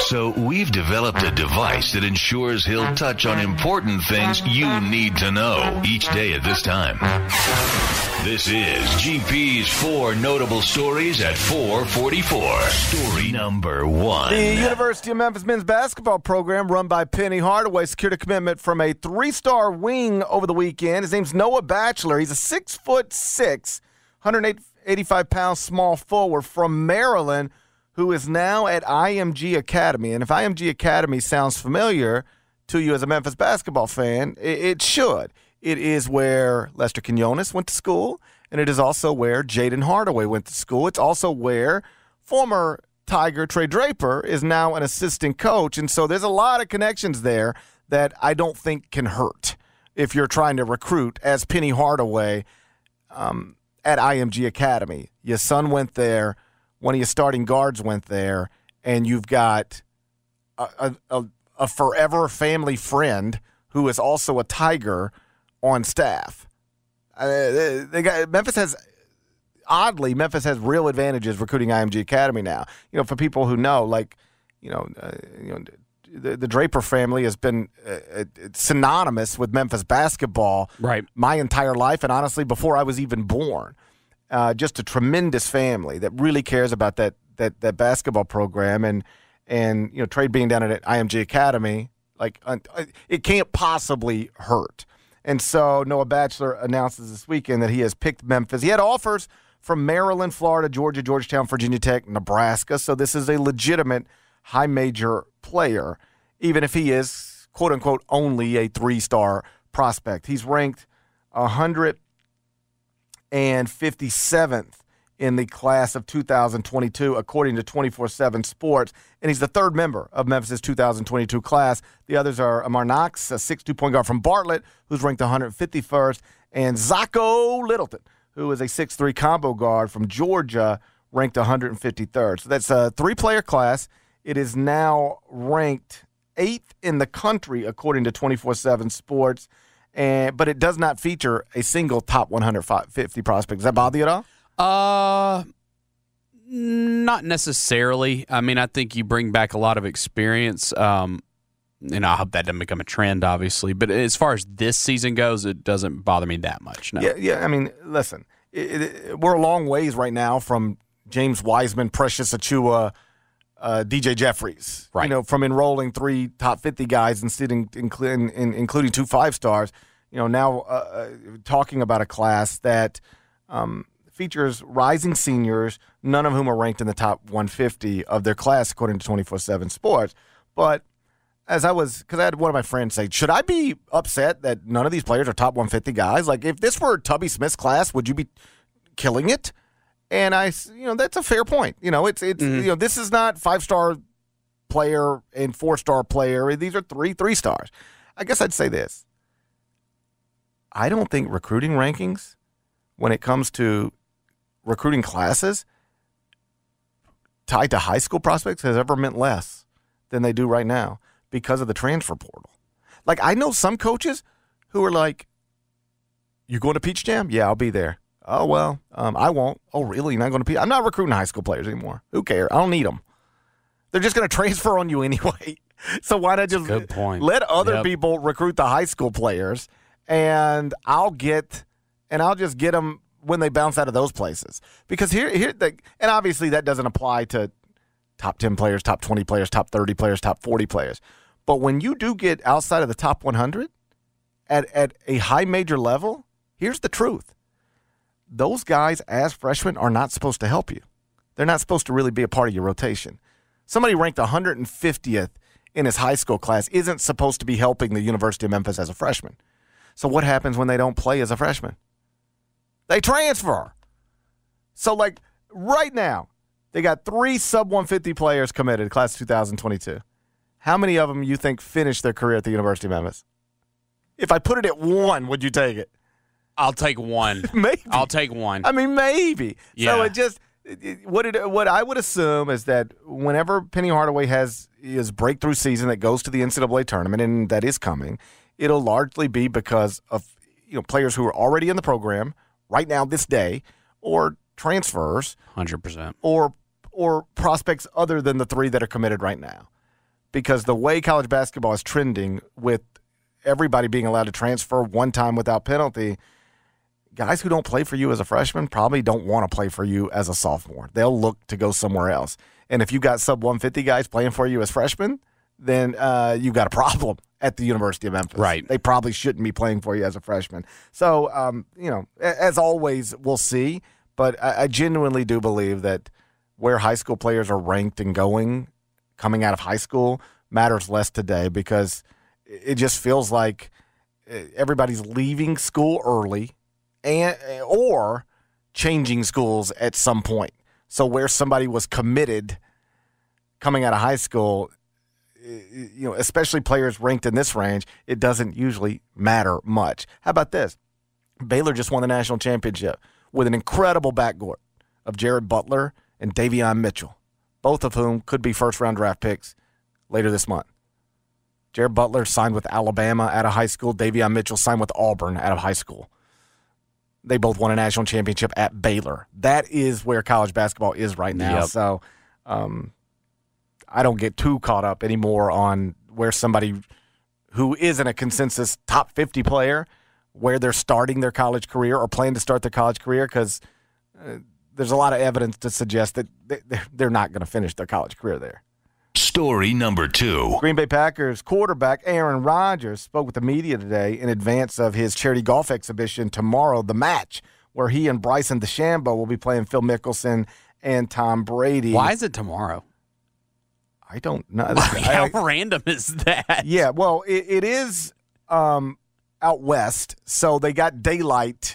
So we've developed a device that ensures he'll touch on important things you need to know each day at this time. This is G P's Four Notable Stories at four forty-four. Story number one. The University of Memphis men's basketball program, run by Penny Hardaway, secured a commitment from a three-star wing over the weekend. His name's Noah Batchelor. He's a six foot six, one hundred eighty-five pound small forward from Maryland, who is now at I M G Academy. And if I M G Academy sounds familiar to you as a Memphis basketball fan, it, it should. It is where Lester Quinones went to school, and it is also where Jaden Hardaway went to school. It's also where former Tiger Trey Draper is now an assistant coach. And so there's a lot of connections there that I don't think can hurt if you're trying to recruit as Penny Hardaway um, at I M G Academy. Your son went there. One of your starting guards went there, and you've got a, a, a forever family friend who is also a Tiger on staff. Uh, they, they got, Memphis has, oddly, Memphis has real advantages recruiting I M G Academy now. You know, for people who know, like, you know, uh, you know, the, the Draper family has been uh, synonymous with Memphis basketball right. my entire life, and honestly, before I was even born. Uh, just a tremendous family that really cares about that that that basketball program, and and you know, Trey being down at I M G Academy, like uh, it can't possibly hurt. And so Noah Batchelor announces this weekend that he has picked Memphis. He had offers from Maryland, Florida, Georgia, Georgetown, Virginia Tech, Nebraska. So this is a legitimate high major player, even if he is quote unquote only a three star prospect. He's ranked one hundred fifty-seventh in the class of two thousand twenty-two, according to twenty-four seven Sports. And he's the third member of Memphis' two thousand twenty-two class. The others are Amar Knox, a six two point guard from Bartlett, who's ranked one hundred fifty-first, and Zacho Littleton, who is a six three combo guard from Georgia, ranked one hundred fifty-third. So that's a three-player class. It is now ranked eighth in the country, according to twenty-four seven Sports. And, but it does not feature a single top one hundred fifty prospect. Does that bother you at all? Uh, not necessarily. I mean, I think you bring back a lot of experience. Um, and I hope that doesn't become a trend, obviously. But as far as this season goes, it doesn't bother me that much. No. Yeah, yeah. I mean, listen, it, it, we're a long ways right now from James Wiseman, Precious Achiuwa, uh, D J Jeffries. Right. You know, from enrolling three top fifty guys and sitting, including, including two five stars. You know, now uh, talking about a class that um, features rising seniors, none of whom are ranked in the top one fifty of their class, according to twenty-four seven Sports. But as I was, because I had one of my friends say, should I be upset that none of these players are top one fifty guys? Like, if this were Tubby Smith's class, would you be killing it? And I, you know, that's a fair point. You know, it's, it's, mm-hmm. you know, this is not five-star player and four-star player. These are three, three stars. I guess I'd say this. I don't think recruiting rankings, when it comes to recruiting classes tied to high school prospects, has ever meant less than they do right now because of the transfer portal. Like, I know some coaches who are like, you going to Peach Jam? Yeah, I'll be there. Oh, well, um, I won't. Oh, really? You're not going to Peach? I'm not recruiting high school players anymore. Who cares? I don't need them. They're just going to transfer on you anyway. So why not just Good point. let other Yep. people recruit the high school players, and I'll get, and I'll just get them when they bounce out of those places. Because here, here, the, and obviously that doesn't apply to top ten players, top twenty players, top thirty players, top forty players. But when you do get outside of the top one hundred at, at a high major level, here's the truth. Those guys as freshmen are not supposed to help you. They're not supposed to really be a part of your rotation. Somebody ranked one hundred fiftieth in his high school class isn't supposed to be helping the University of Memphis as a freshman. So what happens when they don't play as a freshman? They transfer. So, like, right now, they got three sub one fifty players committed, class two thousand twenty-two. How many of them you think finished their career at the University of Memphis? If I put it at one, would you take it? I'll take one. Maybe. I'll take one. I mean, maybe. Yeah. So it just it, it, what it what I would assume is that whenever Penny Hardaway has his breakthrough season that goes to the N C double A tournament, and that is coming, it'll largely be because of, you know, players who are already in the program right now this day, or transfers, one hundred percent, or or prospects other than the three that are committed right now. because the way college basketball is trending with everybody being allowed to transfer one time without penalty, guys who don't play for you as a freshman probably don't want to play for you as a sophomore. They'll look to go somewhere else. And if you got sub one fifty guys playing for you as freshmen, then uh, you got a problem at the University of Memphis. Right. They probably shouldn't be playing for you as a freshman. So, um, you know, as always, we'll see. But I, I genuinely do believe that where high school players are ranked and going, coming out of high school, matters less today because it just feels like everybody's leaving school early and or changing schools at some point. So where somebody was committed coming out of high school, you know, especially players ranked in this range, it doesn't usually matter much. How about this? Baylor just won the national championship with an incredible backcourt of Jared Butler and Davion Mitchell, both of whom could be first-round draft picks later this month. Jared Butler signed with Alabama out of high school. Davion Mitchell signed with Auburn out of high school. They both won a national championship at Baylor. That is where college basketball is right now. Yep. So um, I don't get too caught up anymore on where somebody who isn't a consensus top fifty player, where they're starting their college career or plan to start their college career, because uh, there's a lot of evidence to suggest that they're not going to finish their college career there. Story number two. Green Bay Packers quarterback Aaron Rodgers spoke with the media today in advance of his charity golf exhibition tomorrow, The Match, where he and Bryson DeChambeau will be playing Phil Mickelson and Tom Brady. Why is it tomorrow? I don't know. How I, random is that? Yeah, well, it, it is um, out west, so they got daylight.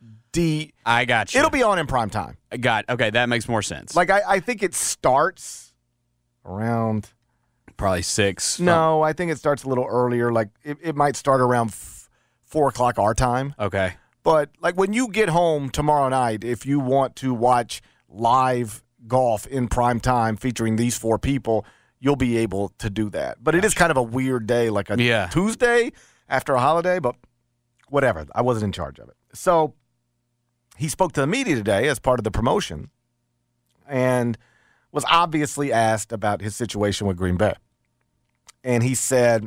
D. I got you. It'll be on in prime time. I got okay. That makes more sense. Like I, I think it starts around probably six. No, I think it starts a little earlier. Like it, it might start around f- four o'clock our time. Okay. But like when you get home tomorrow night, if you want to watch live golf in prime time featuring these four people, you'll be able to do that. But it is kind of a weird day, like a yeah. Tuesday after a holiday. But whatever, I wasn't in charge of it. So he spoke to the media today as part of the promotion and was obviously asked about his situation with Green Bay. And he said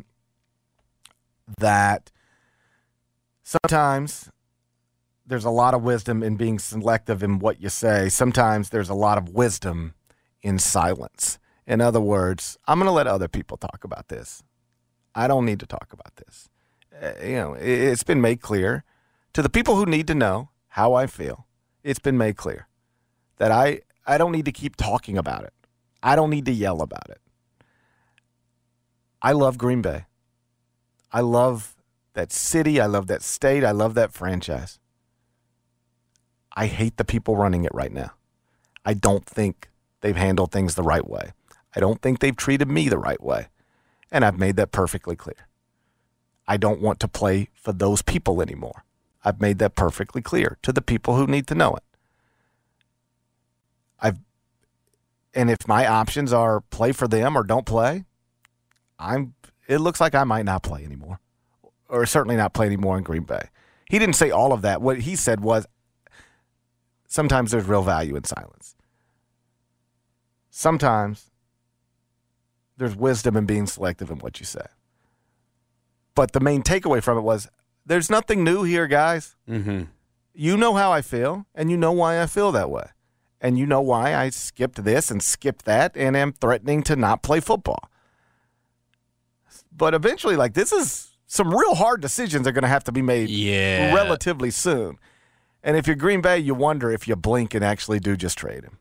that sometimes there's a lot of wisdom in being selective in what you say. Sometimes there's a lot of wisdom in silence. In other words, I'm going to let other people talk about this. I don't need to talk about this. Uh, you know, it, it's been made clear to the people who need to know how I feel. It's been made clear that I, I don't need to keep talking about it. I don't need to yell about it. I love Green Bay. I love that city. I love that state. I love that franchise. I hate the people running it right now. I don't think they've handled things the right way. I don't think they've treated me the right way. And I've made that perfectly clear. I don't want to play for those people anymore. I've made that perfectly clear to the people who need to know it. I've, and if my options are play for them or don't play, I'm. It looks like I might not play anymore, or certainly not play anymore in Green Bay. He didn't say all of that. What he said was, sometimes there's real value in silence. Sometimes there's wisdom in being selective in what you say. But the main takeaway from it was, there's nothing new here, guys. Mm-hmm. You know how I feel, and you know why I feel that way. And you know why I skipped this and skipped that and am threatening to not play football. But eventually, like, this is some real hard decisions are going to have to be made yeah. relatively soon. And if you're Green Bay, you wonder if you blink and actually do just trade him.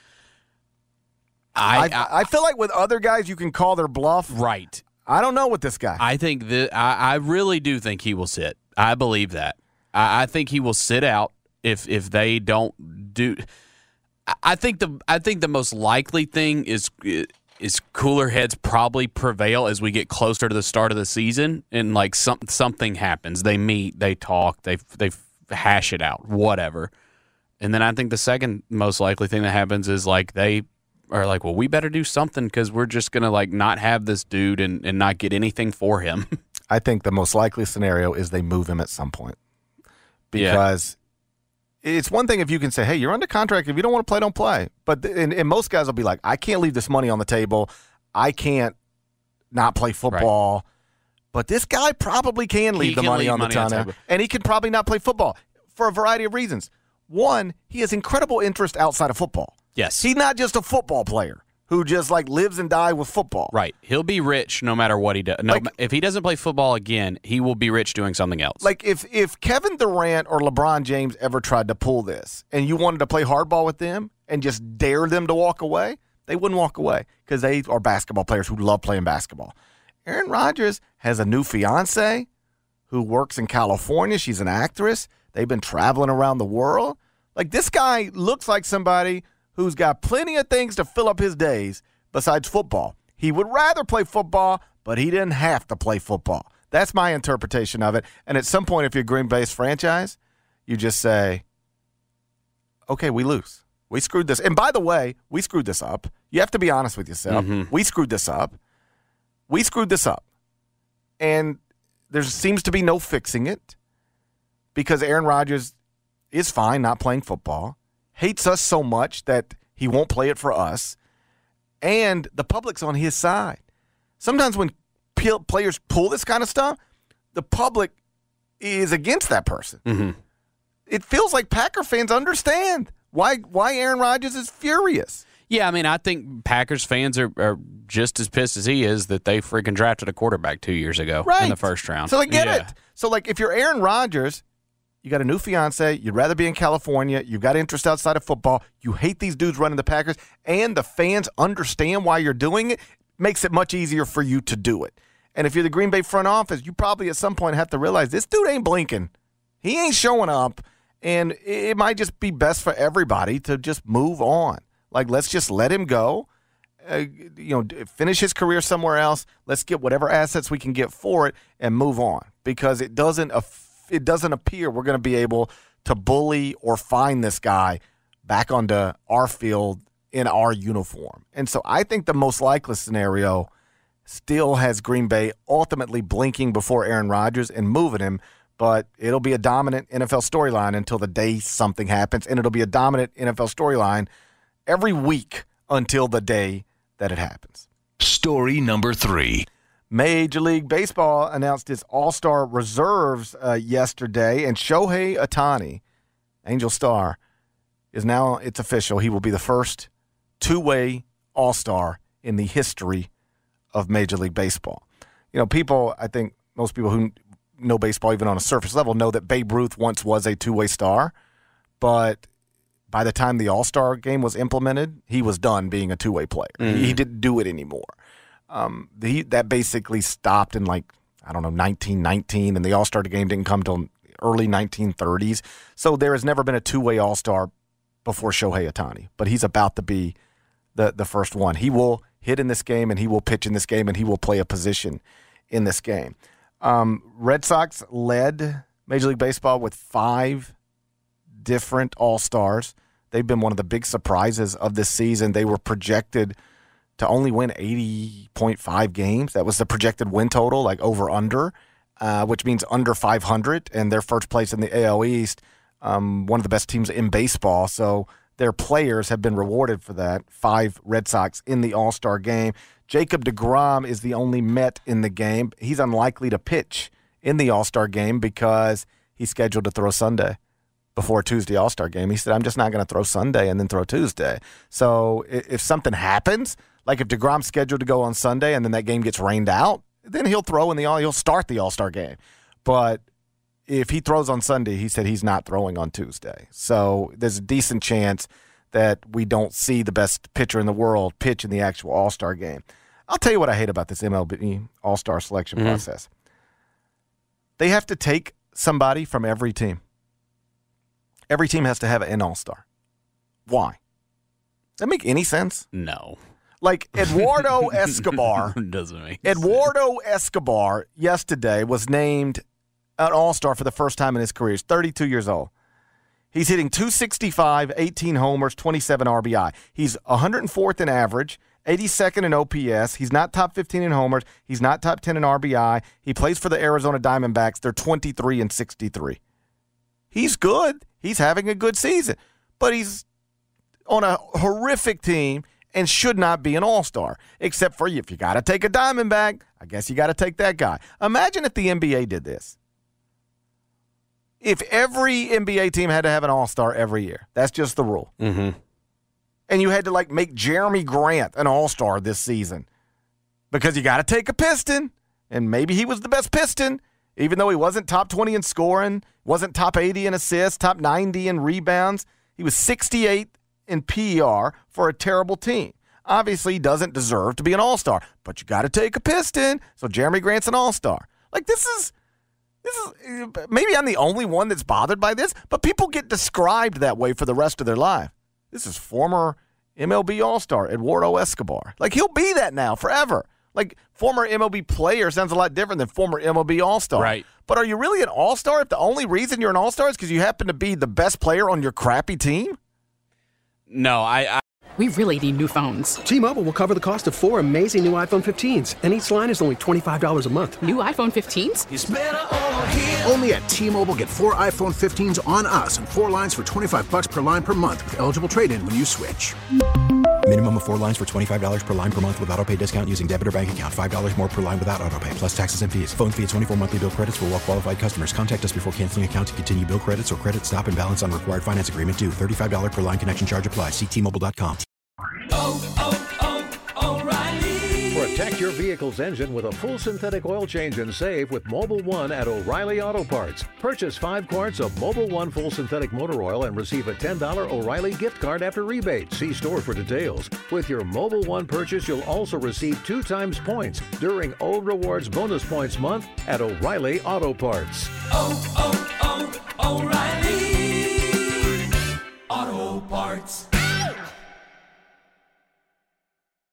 I, I, I, I feel like with other guys, you can call their bluff. Right. I don't know with this guy. I think that I, I really do think he will sit. I believe that. I, I think he will sit out if if they don't do. I think the I think the most likely thing is is cooler heads probably prevail as we get closer to the start of the season, and like some something happens. They meet, they talk, they they hash it out, whatever. And then I think the second most likely thing that happens is like they are like, well, we better do something because we're just gonna like not have this dude and, and not get anything for him. I think the most likely scenario is they move him at some point because yeah. it's one thing if you can say, hey, you're under contract. If you don't want to play, don't play. But th- and, and most guys will be like, I can't leave this money on the table. I can't not play football. Right. But this guy probably can leave he the can money leave on money the on table. table. And he could probably not play football for a variety of reasons. One, he has incredible interest outside of football. Yes. He's not just a football player who just like lives and dies with football. Right. He'll be rich no matter what he does. No, Like- if he doesn't play football again, he will be rich doing something else. Like if if Kevin Durant or LeBron James ever tried to pull this and you wanted to play hardball with them and just dare them to walk away, they wouldn't walk away because they are basketball players who love playing basketball. Aaron Rodgers has a new fiance who works in California. She's an actress. They've been traveling around the world. Like, this guy looks like somebody who's got plenty of things to fill up his days besides football. He would rather play football, but he didn't have to play football. That's my interpretation of it. And at some point, if you're a Green Bay's franchise, you just say, okay, we lose. We screwed this. And by the way, we screwed this up. You have to be honest with yourself. Mm-hmm. We screwed this up. We screwed this up. And there seems to be no fixing it because Aaron Rodgers is fine not playing football, hates us so much that he won't play it for us, and the public's on his side. Sometimes when p- players pull this kind of stuff, the public is against that person. Mm-hmm. It feels like Packer fans understand why why Aaron Rodgers is furious. Yeah, I mean, I think Packers fans are, are just as pissed as he is that they freaking drafted a quarterback two years ago Right. in the first round. So they get Yeah. it. So, like, if you're Aaron Rodgers, you got a new fiance, you'd rather be in California, you've got interest outside of football, you hate these dudes running the Packers, and the fans understand why you're doing it, makes it much easier for you to do it. And if you're the Green Bay front office, you probably at some point have to realize this dude ain't blinking. He ain't showing up, and it might just be best for everybody to just move on. Like, let's just let him go, uh, you know, finish his career somewhere else. Let's get whatever assets we can get for it and move on because it doesn't it doesn't appear we're going to be able to bully or find this guy back onto our field in our uniform. And so I think the most likely scenario still has Green Bay ultimately blinking before Aaron Rodgers and moving him, but it'll be a dominant N F L storyline until the day something happens, and it'll be a dominant N F L storyline every week until the day that it happens. Story number three. Major League Baseball announced its All-Star reserves uh, yesterday, and Shohei Ohtani, Angel Star, is now, it's official. He will be the first two-way All-Star in the history of Major League Baseball. You know, people, I think most people who know baseball, even on a surface level, know that Babe Ruth once was a two-way star, but by the time the All-Star game was implemented, he was done being a two-way player. Mm. He, he didn't do it anymore. Um, he, that basically stopped in, like, I don't know, nineteen nineteen, and the All-Star game didn't come till early nineteen thirties. So there has never been a two-way All-Star before Shohei Ohtani, but he's about to be the, the first one. He will hit in this game, and he will pitch in this game, and he will play a position in this game. Um, Red Sox led Major League Baseball with five different All-Stars. They've been one of the big surprises of this season. They were projected to only win eighty point five games. That was the projected win total, like over-under, uh, which means under five hundred, and they're first place in the A L East, um, one of the best teams in baseball. So their players have been rewarded for that. Five Red Sox in the All-Star game. Jacob deGrom is the only Met in the game. He's unlikely to pitch in the All-Star game because he's scheduled to throw Sunday before Tuesday All-Star game. He said, I'm just not going to throw Sunday and then throw Tuesday. So if something happens, like if deGrom's scheduled to go on Sunday and then that game gets rained out, then he'll throw in the all he'll start the All-Star game. But if he throws on Sunday, he said he's not throwing on Tuesday. So there's a decent chance that we don't see the best pitcher in the world pitch in the actual All-Star game. I'll tell you what I hate about this M L B All-Star selection mm-hmm. process. They have to take somebody from every team. Every team has to have an All-Star. Why? Does that make any sense? No. Like Eduardo Escobar. Doesn't make Eduardo sense. Escobar yesterday was named an All-Star for the first time in his career. He's thirty-two years old. He's hitting two sixty-five, eighteen homers, twenty-seven R B I. He's one hundred fourth in average, eighty-second in O P S. He's not top fifteen in homers. He's not top ten in R B I. He plays for the Arizona Diamondbacks. They're twenty-three and sixty-three. He's good. He's having a good season. But he's on a horrific team, and should not be an all-star, except for if you got to take a Diamondback, I guess you got to take that guy. Imagine if the N B A did this. If every N B A team had to have an all-star every year, that's just the rule. Mm-hmm. And you had to, like, make Jeremy Grant an all-star this season because you got to take a Piston, and maybe he was the best Piston, even though he wasn't top twenty in scoring, wasn't top eighty in assists, top ninety in rebounds. He was sixty-eighth in P E R for a terrible team. Obviously, he doesn't deserve to be an all-star, but you got to take a Piston, so Jeremy Grant's an all-star. Like, this is, this is, maybe I'm the only one that's bothered by this, but people get described that way for the rest of their life. This is former M L B all-star Eduardo Escobar. Like, he'll be that now forever. Like, former M L B player sounds a lot different than former M L B all-star. Right. But are you really an all-star if the only reason you're an all-star is because you happen to be the best player on your crappy team? No, I, I... We really need new phones. T-Mobile will cover the cost of four amazing new iPhone fifteens, and each line is only twenty-five dollars a month. New iPhone fifteens? It's better over here. Only at T-Mobile, get four iPhone fifteens on us and four lines for twenty-five dollars per line per month with eligible trade-in when you switch. Minimum of four lines for twenty-five dollars per line per month with autopay discount using debit or bank account. five dollars more per line without autopay, plus taxes and fees. Phone fee at twenty-four monthly bill credits for well-qualified customers. Contact us before canceling account to continue bill credits or credit stop and balance on required finance agreement due. thirty-five dollars per line connection charge applies. See T Mobile dot com. Oh, oh, O'Reilly. Protect your vehicle's engine with a full synthetic oil change and save with Mobil one at O'Reilly Auto Parts. Purchase five quarts of Mobil one full synthetic motor oil and receive a ten dollars O'Reilly gift card after rebate. See store for details. With your Mobil one purchase, you'll also receive two times points during O Rewards Bonus Points Month at O'Reilly Auto Parts. Oh, oh,